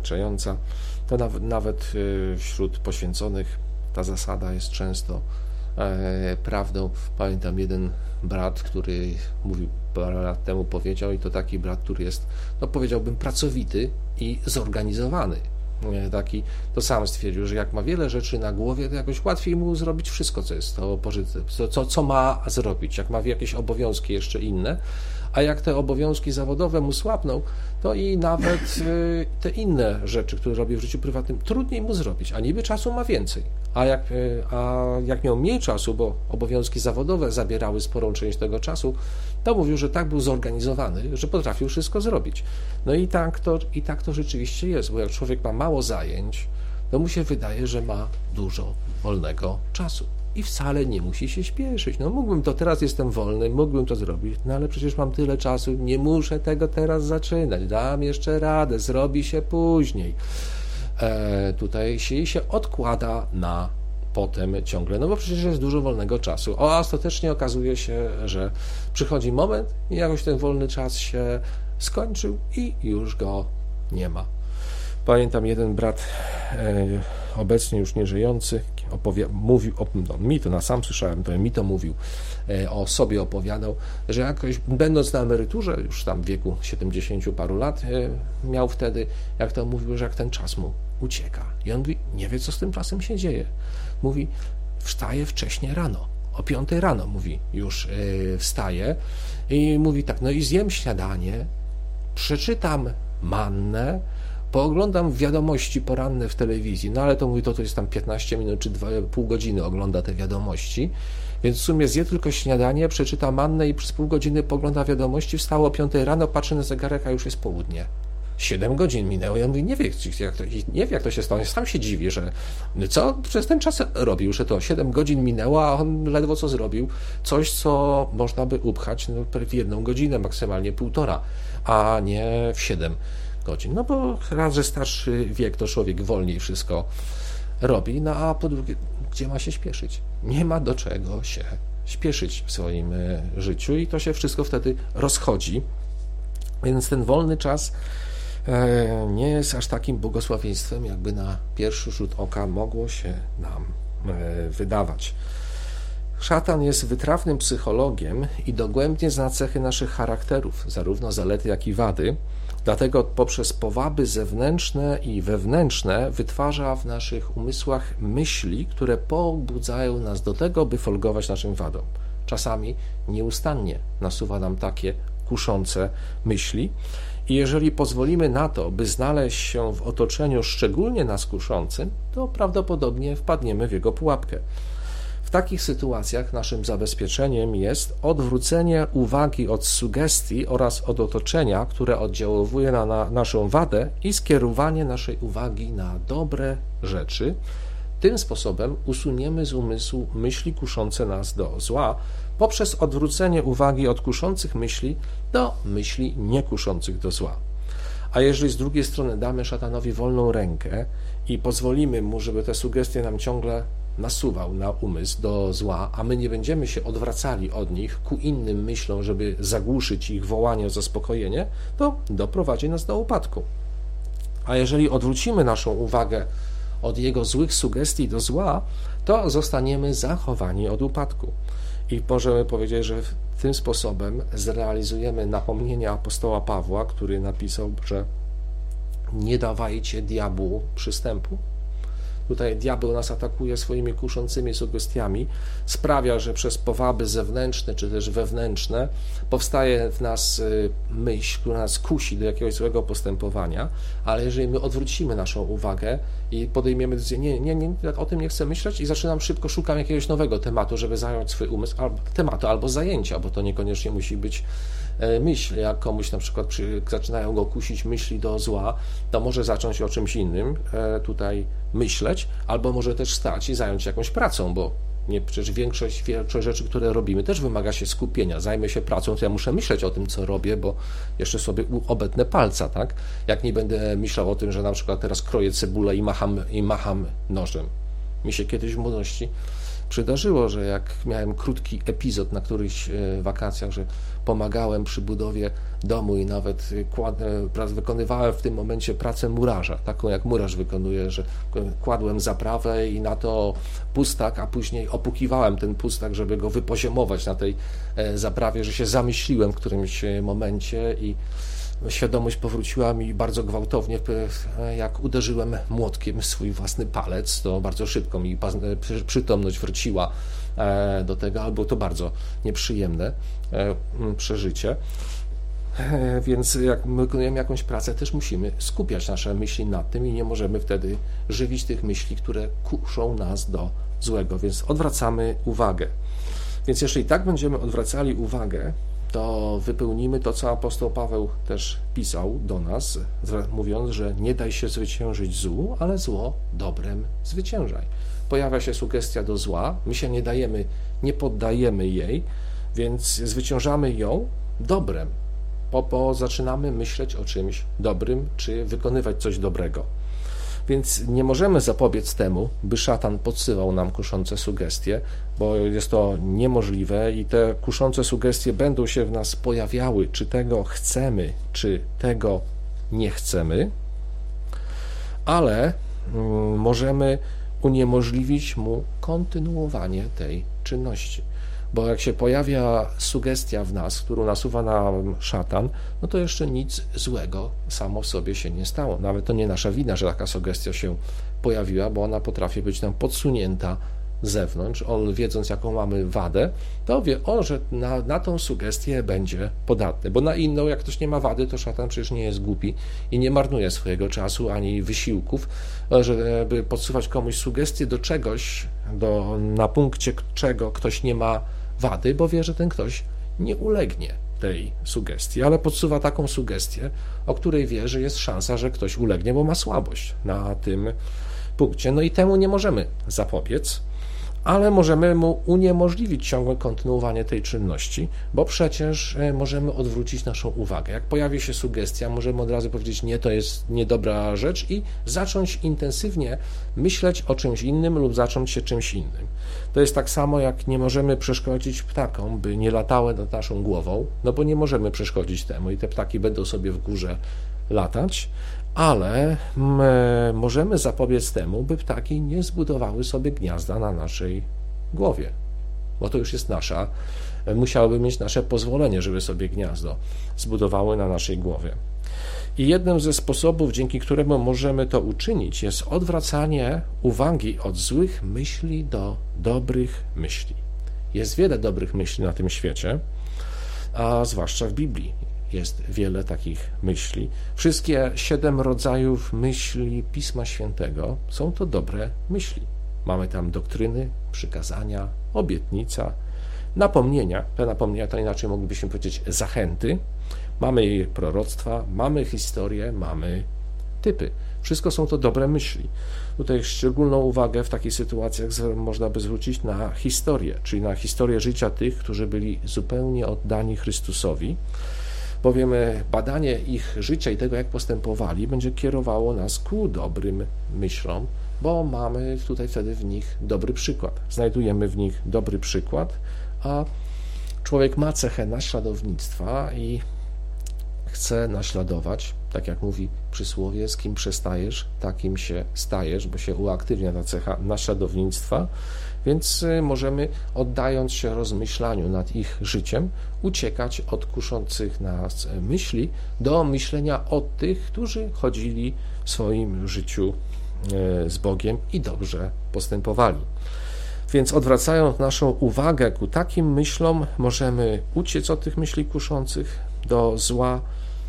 wystarczająca. To nawet wśród poświęconych ta zasada jest często prawdą. Pamiętam jeden brat, który mówił parę lat temu, powiedział, i to taki brat, który jest, no powiedziałbym, pracowity i zorganizowany. Taki, to sam stwierdził, że jak ma wiele rzeczy na głowie, to jakoś łatwiej mu zrobić wszystko, co jest co ma zrobić, jak ma jakieś obowiązki jeszcze inne, a jak te obowiązki zawodowe mu słabną, to i nawet te inne rzeczy, które robi w życiu prywatnym, trudniej mu zrobić, a niby czasu ma więcej. A jak miał mniej czasu, bo obowiązki zawodowe zabierały sporą część tego czasu, to mówił, że tak był zorganizowany, że potrafił wszystko zrobić. No i tak to rzeczywiście jest, bo jak człowiek ma mało zajęć, to mu się wydaje, że ma dużo wolnego czasu. I wcale nie musi się śpieszyć. No mógłbym to, teraz jestem wolny, mógłbym to zrobić, no ale przecież mam tyle czasu, nie muszę tego teraz zaczynać, dam jeszcze radę, zrobi się później. Tutaj się odkłada na potem ciągle, no bo przecież jest dużo wolnego czasu. A ostatecznie okazuje się, że przychodzi moment i jakoś ten wolny czas się skończył i już go nie ma. Pamiętam, jeden brat, obecnie już nieżyjący, mówił, mi to sam słyszałem, to mi to mówił, o sobie opowiadał, że jakoś będąc na emeryturze, już tam w wieku 70 paru lat, miał wtedy, jak to mówił, że jak ten czas mu ucieka. I on mówi, nie wie, co z tym czasem się dzieje. Mówi, wstaje wcześnie rano, o 5 rano, mówi, już wstaje i mówi tak, no i zjem śniadanie, przeczytam mannę, pooglądam wiadomości poranne w telewizji, no ale to mówi, to jest tam 15 minut czy pół godziny ogląda te wiadomości, więc w sumie zje tylko śniadanie, przeczyta mannę i przez pół godziny pogląda wiadomości, wstało o 5 rano, patrzy na zegarek, a już jest południe. 7 godzin minęło. Ja mówię, nie wiem, jak to się stało. Sam się dziwię, że co przez ten czas robił, że to 7 godzin minęło, a on ledwo co zrobił. Coś, co można by upchać w 1 godzinę, maksymalnie 1,5, a nie w 7 godzin. No bo raz, że starszy wiek, to człowiek wolniej wszystko robi, no a po drugie, gdzie ma się śpieszyć? Nie ma do czego się śpieszyć w swoim życiu i to się wszystko wtedy rozchodzi. Więc ten wolny czas nie jest aż takim błogosławieństwem, jakby na pierwszy rzut oka mogło się nam wydawać. Szatan jest wytrawnym psychologiem i dogłębnie zna cechy naszych charakterów, zarówno zalety, jak i wady. Dlatego poprzez powaby zewnętrzne i wewnętrzne wytwarza w naszych umysłach myśli, które pobudzają nas do tego, by folgować naszym wadom. Czasami nieustannie nasuwa nam takie kuszące myśli i jeżeli pozwolimy na to, by znaleźć się w otoczeniu szczególnie nas kuszącym, to prawdopodobnie wpadniemy w jego pułapkę. W takich sytuacjach naszym zabezpieczeniem jest odwrócenie uwagi od sugestii oraz od otoczenia, które oddziałuje na naszą wadę i skierowanie naszej uwagi na dobre rzeczy. Tym sposobem usuniemy z umysłu myśli kuszące nas do zła poprzez odwrócenie uwagi od kuszących myśli do myśli niekuszących do zła. A jeżeli z drugiej strony damy szatanowi wolną rękę i pozwolimy mu, żeby te sugestie nam ciągle nasuwał na umysł do zła, a my nie będziemy się odwracali od nich ku innym myślom, żeby zagłuszyć ich wołanie o zaspokojenie, to doprowadzi nas do upadku. A jeżeli odwrócimy naszą uwagę od jego złych sugestii do zła, to zostaniemy zachowani od upadku. I możemy powiedzieć, że tym sposobem zrealizujemy napomnienie apostoła Pawła, który napisał, że nie dawajcie diabłu przystępu. Tutaj diabeł nas atakuje swoimi kuszącymi sugestiami, sprawia, że przez powaby zewnętrzne czy też wewnętrzne powstaje w nas myśl, która nas kusi do jakiegoś złego postępowania, ale jeżeli my odwrócimy naszą uwagę i podejmiemy decyzję, nie, o tym nie chcę myśleć i zaczynam szybko, szukam jakiegoś nowego tematu, żeby zająć swój umysł, albo zajęcia, bo to niekoniecznie musi być myśl, jak komuś na przykład zaczynają go kusić myśli do zła, to może zacząć o czymś innym tutaj myśleć, albo może też wstać i zająć się jakąś pracą, bo przecież większość rzeczy, które robimy, też wymaga się skupienia. Zajmę się pracą, to ja muszę myśleć o tym, co robię, bo jeszcze sobie obetnę palca, tak? Jak nie będę myślał o tym, że na przykład teraz kroję cebulę i macham nożem. Mi się kiedyś w młodości przydarzyło, że jak miałem krótki epizod na którychś wakacjach, że pomagałem przy budowie domu i nawet wykonywałem w tym momencie pracę murarza, taką jak murarz wykonuje, że kładłem zaprawę i na to pustak, a później opukiwałem ten pustak, żeby go wypoziomować na tej zaprawie, że się zamyśliłem w którymś momencie i świadomość powróciła mi bardzo gwałtownie, jak uderzyłem młotkiem w swój własny palec, to bardzo szybko mi przytomność wróciła do tego, ale było to bardzo nieprzyjemne przeżycie. Więc jak my wykonujemy jakąś pracę, też musimy skupiać nasze myśli nad tym i nie możemy wtedy żywić tych myśli, które kuszą nas do złego, więc odwracamy uwagę. Więc jeżeli tak będziemy odwracali uwagę, to wypełnimy to, co apostoł Paweł też pisał do nas, mówiąc, że nie daj się zwyciężyć złu, ale zło dobrem zwyciężaj. Pojawia się sugestia do zła, my się nie poddajemy jej, więc zwyciężamy ją dobrem, bo zaczynamy myśleć o czymś dobrym, czy wykonywać coś dobrego. Więc nie możemy zapobiec temu, by szatan podsyłał nam kuszące sugestie, bo jest to niemożliwe i te kuszące sugestie będą się w nas pojawiały, czy tego chcemy, czy tego nie chcemy, ale możemy uniemożliwić mu kontynuowanie tej czynności. Bo jak się pojawia sugestia w nas, którą nasuwa nam szatan, no to jeszcze nic złego samo w sobie się nie stało. Nawet to nie nasza wina, że taka sugestia się pojawiła, bo ona potrafi być nam podsunięta z zewnątrz. On, wiedząc, jaką mamy wadę, to wie, że na tą sugestię będzie podatny. Bo na inną, jak ktoś nie ma wady, to szatan przecież nie jest głupi i nie marnuje swojego czasu ani wysiłków, żeby podsuwać komuś sugestię do czegoś, na punkcie czego ktoś nie ma wady, bo wie, że ten ktoś nie ulegnie tej sugestii, ale podsuwa taką sugestię, o której wie, że jest szansa, że ktoś ulegnie, bo ma słabość na tym punkcie. No i temu nie możemy zapobiec, ale możemy mu uniemożliwić ciągłe kontynuowanie tej czynności, bo przecież możemy odwrócić naszą uwagę. Jak pojawi się sugestia, możemy od razu powiedzieć, nie, to jest niedobra rzecz i zacząć intensywnie myśleć o czymś innym lub zacząć się czymś innym. To jest tak samo, jak nie możemy przeszkodzić ptakom, by nie latały nad naszą głową, no bo nie możemy przeszkodzić temu i te ptaki będą sobie w górze latać, ale możemy zapobiec temu, by ptaki nie zbudowały sobie gniazda na naszej głowie, bo to już jest musiałyby mieć nasze pozwolenie, żeby sobie gniazdo zbudowały na naszej głowie. I jednym ze sposobów, dzięki któremu możemy to uczynić, jest odwracanie uwagi od złych myśli do dobrych myśli. Jest wiele dobrych myśli na tym świecie, a zwłaszcza w Biblii jest wiele takich myśli. Wszystkie 7 rodzajów myśli Pisma Świętego są to dobre myśli. Mamy tam doktryny, przykazania, obietnica, napomnienia. Te napomnienia to inaczej moglibyśmy powiedzieć zachęty. Mamy proroctwa, mamy historię, mamy typy. Wszystko są to dobre myśli. Tutaj szczególną uwagę w takich sytuacjach można by zwrócić na historię, czyli na historię życia tych, którzy byli zupełnie oddani Chrystusowi, bowiem badanie ich życia i tego, jak postępowali, będzie kierowało nas ku dobrym myślom, bo mamy tutaj wtedy w nich dobry przykład. Znajdujemy w nich dobry przykład, a człowiek ma cechę naśladownictwa i chce naśladować, tak jak mówi przysłowie, z kim przestajesz, takim się stajesz, bo się uaktywnia ta cecha naśladownictwa, więc możemy, oddając się rozmyślaniu nad ich życiem, uciekać od kuszących nas myśli do myślenia o tych, którzy chodzili w swoim życiu z Bogiem i dobrze postępowali. Więc odwracając naszą uwagę ku takim myślom, możemy uciec od tych myśli kuszących do zła,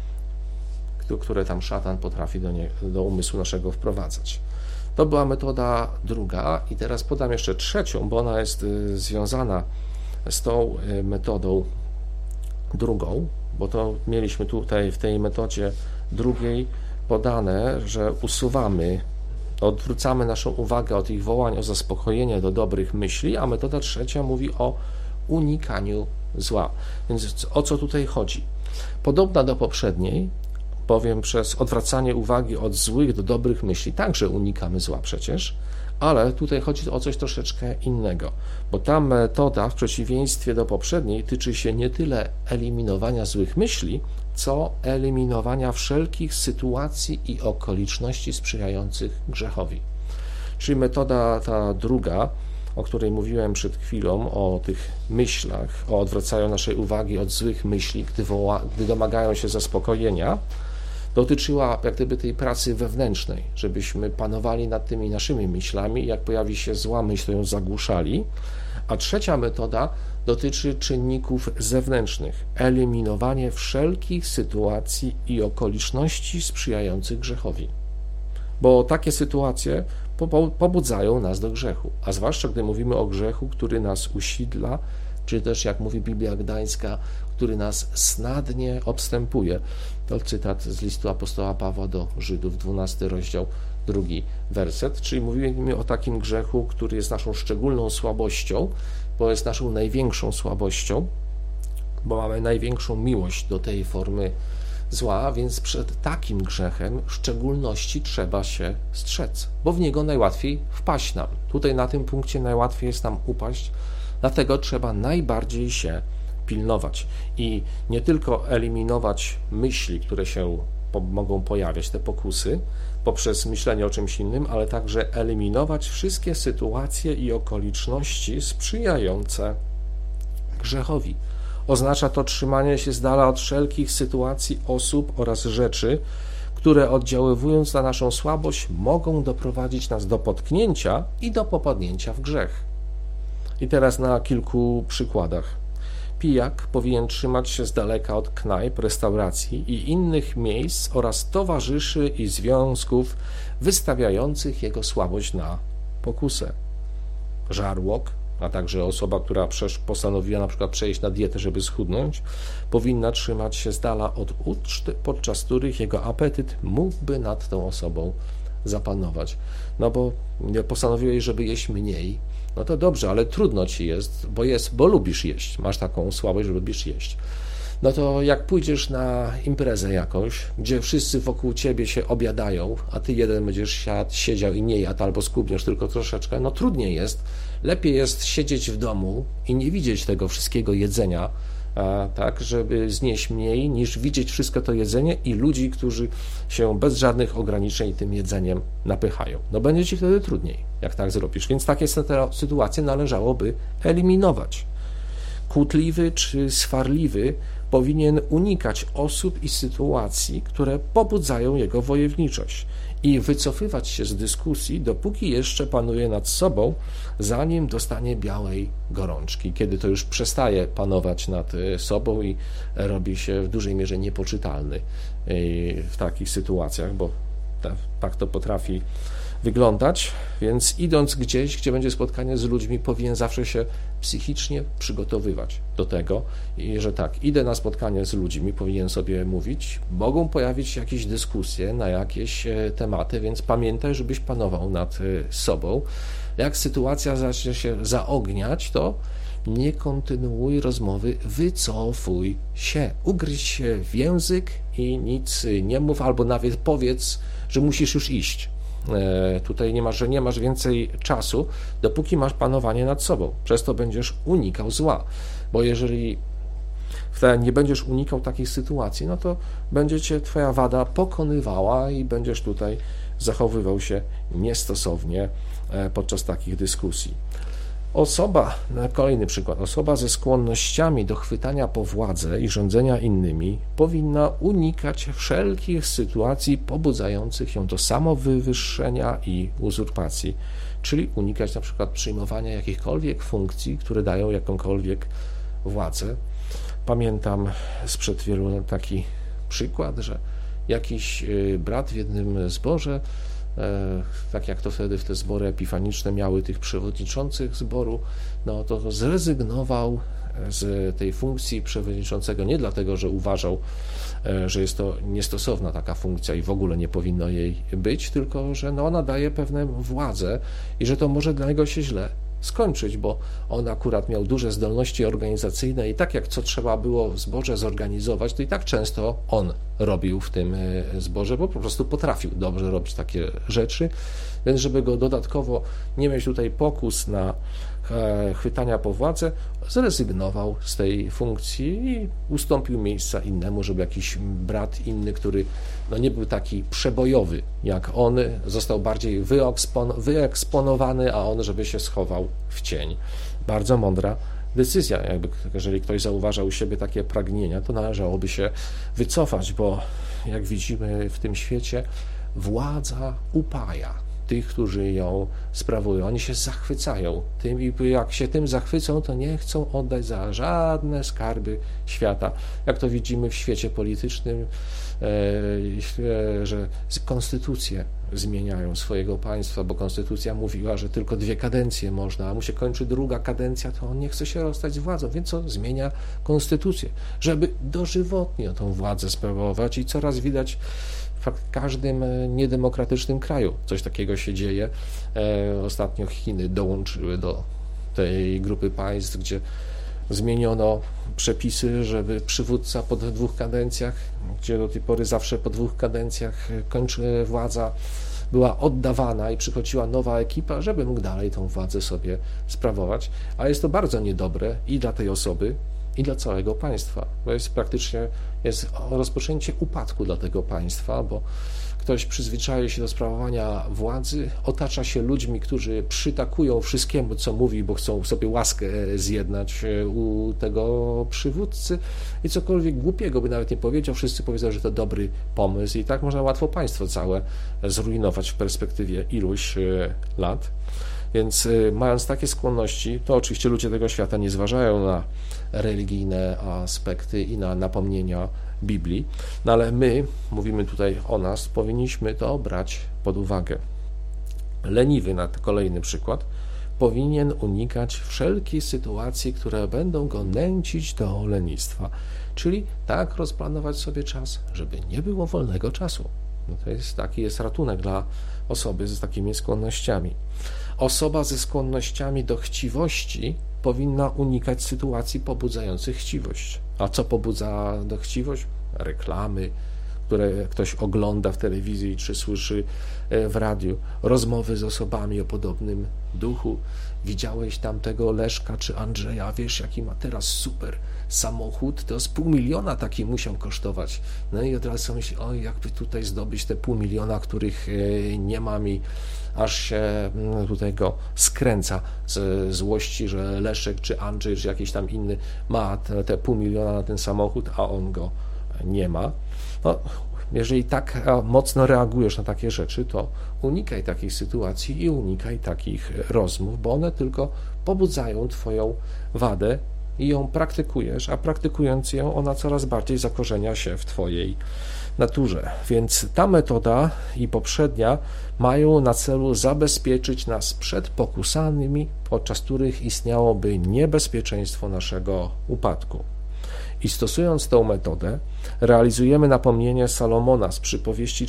które tam szatan potrafi do umysłu naszego wprowadzać. To była metoda druga i teraz podam jeszcze trzecią, bo ona jest związana z tą metodą drugą, bo to mieliśmy tutaj w tej metodzie drugiej podane, że odwrócamy naszą uwagę od ich wołań o zaspokojenie do dobrych myśli, a metoda trzecia mówi o unikaniu zła. Więc o co tutaj chodzi? Podobna do poprzedniej, bowiem przez odwracanie uwagi od złych do dobrych myśli także unikamy zła przecież, Ale tutaj chodzi o coś troszeczkę innego, bo ta metoda w przeciwieństwie do poprzedniej tyczy się nie tyle eliminowania złych myśli, co eliminowania wszelkich sytuacji i okoliczności sprzyjających grzechowi. Czyli metoda ta druga, o której mówiłem przed chwilą, o tych myślach, o odwracaniu naszej uwagi od złych myśli, gdy domagają się zaspokojenia, dotyczyła jak gdyby tej pracy wewnętrznej, żebyśmy panowali nad tymi naszymi myślami, jak pojawi się zła myśl, to ją zagłuszali. A trzecia metoda dotyczy czynników zewnętrznych, eliminowanie wszelkich sytuacji i okoliczności sprzyjających grzechowi. Bo takie sytuacje pobudzają nas do grzechu, a zwłaszcza gdy mówimy o grzechu, który nas usidla, czy też, jak mówi Biblia Gdańska, który nas snadnie obstępuje. To cytat z listu apostoła Pawła do Żydów, 12 rozdział, 2 werset, czyli mówimy o takim grzechu, który jest naszą szczególną słabością, bo jest naszą największą słabością, bo mamy największą miłość do tej formy zła, więc przed takim grzechem w szczególności trzeba się strzec, bo w niego najłatwiej wpaść nam. Tutaj na tym punkcie najłatwiej jest nam upaść, dlatego trzeba najbardziej się pilnować i nie tylko eliminować myśli, które się mogą pojawiać, te pokusy, poprzez myślenie o czymś innym, ale także eliminować wszystkie sytuacje i okoliczności sprzyjające grzechowi. Oznacza to trzymanie się z dala od wszelkich sytuacji, osób oraz rzeczy, które oddziaływując na naszą słabość mogą doprowadzić nas do potknięcia i do popadnięcia w grzech. I teraz na kilku przykładach. Pijak powinien trzymać się z daleka od knajp, restauracji i innych miejsc oraz towarzyszy i związków wystawiających jego słabość na pokusę. Żarłok, a także osoba, która postanowiła na przykład przejść na dietę, żeby schudnąć, powinna trzymać się z dala od uczt, podczas których jego apetyt mógłby nad tą osobą zapanować. No bo postanowiłeś, żeby jeść mniej, no to dobrze, ale trudno ci jest, bo lubisz jeść, masz taką słabość, że lubisz jeść. No to jak pójdziesz na imprezę jakąś, gdzie wszyscy wokół ciebie się obiadają, a ty jeden będziesz siedział i nie jadł, albo skubniesz tylko troszeczkę, no trudniej jest. Lepiej jest siedzieć w domu i nie widzieć tego wszystkiego jedzenia, tak, żeby znieść mniej, niż widzieć wszystko to jedzenie i ludzi, którzy się bez żadnych ograniczeń tym jedzeniem napychają. No będzie ci wtedy trudniej, jak tak zrobisz. Więc takie sytuacje należałoby eliminować. Kłótliwy czy swarliwy powinien unikać osób i sytuacji, które pobudzają jego wojowniczość i wycofywać się z dyskusji, dopóki jeszcze panuje nad sobą, zanim dostanie białej gorączki, kiedy to już przestaje panować nad sobą i robi się w dużej mierze niepoczytalny w takich sytuacjach, bo tak to potrafi wyglądać, więc idąc gdzieś, gdzie będzie spotkanie z ludźmi, powinien zawsze się psychicznie przygotowywać do tego, że tak, idę na spotkanie z ludźmi, powinien sobie mówić, mogą pojawić się jakieś dyskusje na jakieś tematy, więc pamiętaj, żebyś panował nad sobą. Jak sytuacja zacznie się zaogniać, to nie kontynuuj rozmowy, wycofuj się, ugryź się w język i nic nie mów, albo nawet powiedz, że musisz już iść. Tutaj nie masz więcej czasu, dopóki masz panowanie nad sobą. Przez to będziesz unikał zła, bo jeżeli nie będziesz unikał takich sytuacji, no to będzie cię twoja wada pokonywała i będziesz tutaj zachowywał się niestosownie podczas takich dyskusji. Kolejny przykład, osoba ze skłonnościami do chwytania po władzę i rządzenia innymi powinna unikać wszelkich sytuacji pobudzających ją do samowywyższenia i uzurpacji, czyli unikać na przykład przyjmowania jakichkolwiek funkcji, które dają jakąkolwiek władzę. Pamiętam sprzed wielu lat taki przykład, że jakiś brat w jednym zborze, tak jak to wtedy w te zbory epifaniczne miały tych przewodniczących zboru, no to zrezygnował z tej funkcji przewodniczącego nie dlatego, że uważał, że jest to niestosowna taka funkcja i w ogóle nie powinno jej być, tylko że ona daje pewne władze i że to może dla niego się źle skończyć, bo on akurat miał duże zdolności organizacyjne i tak jak co trzeba było w zborze zorganizować, to i tak często on robił w tym zborze, bo po prostu potrafił dobrze robić takie rzeczy, więc żeby go dodatkowo nie mieć tutaj pokus na chwytania po władzę, zrezygnował z tej funkcji i ustąpił miejsca innemu, żeby jakiś brat inny, który nie był taki przebojowy jak on, został bardziej wyeksponowany, a on żeby się schował w cień. Bardzo mądra decyzja. Jeżeli ktoś zauważa u siebie takie pragnienia, to należałoby się wycofać, bo jak widzimy w tym świecie, władza upaja tych, którzy ją sprawują. Oni się zachwycają tym i jak się tym zachwycą, to nie chcą oddać za żadne skarby świata. Jak to widzimy w świecie politycznym, że konstytucje zmieniają swojego państwa, bo konstytucja mówiła, że tylko 2 kadencje można, a mu się kończy 2. kadencja, to on nie chce się rozstać z władzą, więc co? Zmienia konstytucję, żeby dożywotnio tą władzę sprawować i coraz widać w każdym niedemokratycznym kraju coś takiego się dzieje. Ostatnio Chiny dołączyły do tej grupy państw, gdzie zmieniono przepisy, żeby przywódca po 2 kadencjach, gdzie do tej pory zawsze po 2 kadencjach władza była oddawana i przychodziła nowa ekipa, żeby mógł dalej tą władzę sobie sprawować, a jest to bardzo niedobre i dla tej osoby, i dla całego państwa. To jest praktycznie rozpoczęcie upadku dla tego państwa, bo ktoś przyzwyczaja się do sprawowania władzy, otacza się ludźmi, którzy przytakują wszystkiemu, co mówi, bo chcą sobie łaskę zjednać u tego przywódcy i cokolwiek głupiego by nawet nie powiedział, wszyscy powiedzą, że to dobry pomysł i tak można łatwo państwo całe zrujnować w perspektywie iluś lat. Więc mając takie skłonności, to oczywiście ludzie tego świata nie zważają na religijne aspekty i na napomnienia Biblii, no ale my, mówimy tutaj o nas, powinniśmy to brać pod uwagę. Leniwy, na kolejny przykład, powinien unikać wszelkich sytuacji, które będą go nęcić do lenistwa, czyli tak rozplanować sobie czas, żeby nie było wolnego czasu. No to jest taki jest ratunek dla osoby z takimi skłonnościami. Osoba ze skłonnościami do chciwości powinna unikać sytuacji pobudzających chciwość. A co pobudza do chciwość? Reklamy, które ktoś ogląda w telewizji czy słyszy w radiu, rozmowy z osobami o podobnym duchu. Widziałeś tamtego Leszka czy Andrzeja, wiesz jaki ma teraz super samochód, to z 500 000 taki musiał kosztować. No i od razu myśli, oj, jakby tutaj zdobyć te 500 000, których nie mam i aż się tutaj go skręca z złości, że Leszek czy Andrzej czy jakiś tam inny ma te 500 000 na ten samochód, a on go nie ma. No, jeżeli tak mocno reagujesz na takie rzeczy, to unikaj takich sytuacji i unikaj takich rozmów, bo one tylko pobudzają twoją wadę i ją praktykujesz, a praktykując ją, ona coraz bardziej zakorzenia się w twojej naturze. Więc ta metoda i poprzednia mają na celu zabezpieczyć nas przed pokusami, podczas których istniałoby niebezpieczeństwo naszego upadku. I stosując tę metodę, realizujemy napomnienie Salomona z przypowieści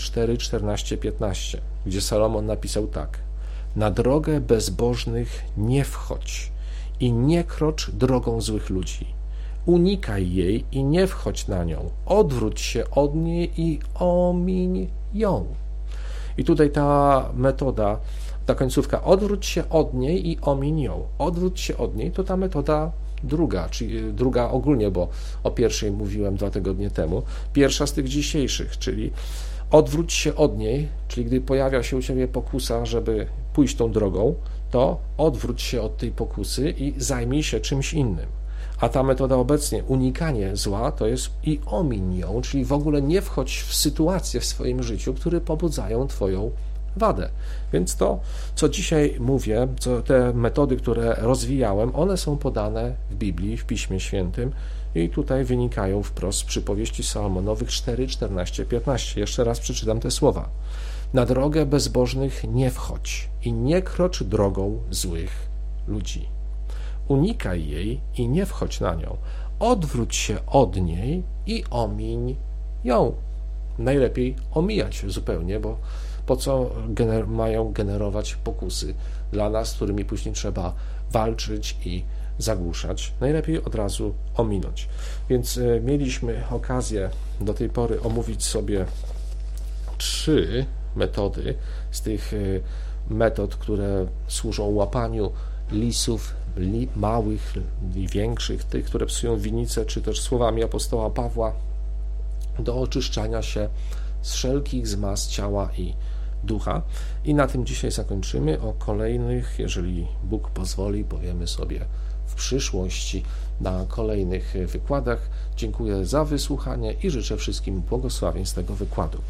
4:14-15, gdzie Salomon napisał tak: na drogę bezbożnych nie wchodź i nie krocz drogą złych ludzi. Unikaj jej i nie wchodź na nią. Odwróć się od niej i omiń ją. I tutaj ta metoda, ta końcówka, odwróć się od niej i omiń ją. Odwróć się od niej to ta metoda druga, czyli druga ogólnie, bo o pierwszej mówiłem 2 tygodnie temu. Pierwsza z tych dzisiejszych, czyli odwróć się od niej, czyli gdy pojawia się u ciebie pokusa, żeby pójść tą drogą, to odwróć się od tej pokusy i zajmij się czymś innym. A ta metoda obecnie, unikanie zła, to jest i omiń ją, czyli w ogóle nie wchodź w sytuacje w swoim życiu, które pobudzają twoją wadę. Więc to, co dzisiaj mówię, te metody, które rozwijałem, one są podane w Biblii, w Piśmie Świętym i tutaj wynikają wprost z przypowieści Salomonowych 4:14-15. Jeszcze raz przeczytam te słowa. Na drogę bezbożnych nie wchodź i nie krocz drogą złych ludzi. Unikaj jej i nie wchodź na nią. Odwróć się od niej i omiń ją. Najlepiej omijać zupełnie, bo po co mają generować pokusy dla nas, z którymi później trzeba walczyć i zagłuszać. Najlepiej od razu ominąć. Więc mieliśmy okazję do tej pory omówić sobie 3 metody z tych metod, które służą łapaniu lisów, małych i większych, tych, które psują winnicę, czy też słowami apostoła Pawła, do oczyszczania się z wszelkich zmaz ciała i ducha. I na tym dzisiaj zakończymy. O kolejnych, jeżeli Bóg pozwoli, powiemy sobie w przyszłości na kolejnych wykładach. Dziękuję za wysłuchanie i życzę wszystkim błogosławieństw tego wykładu.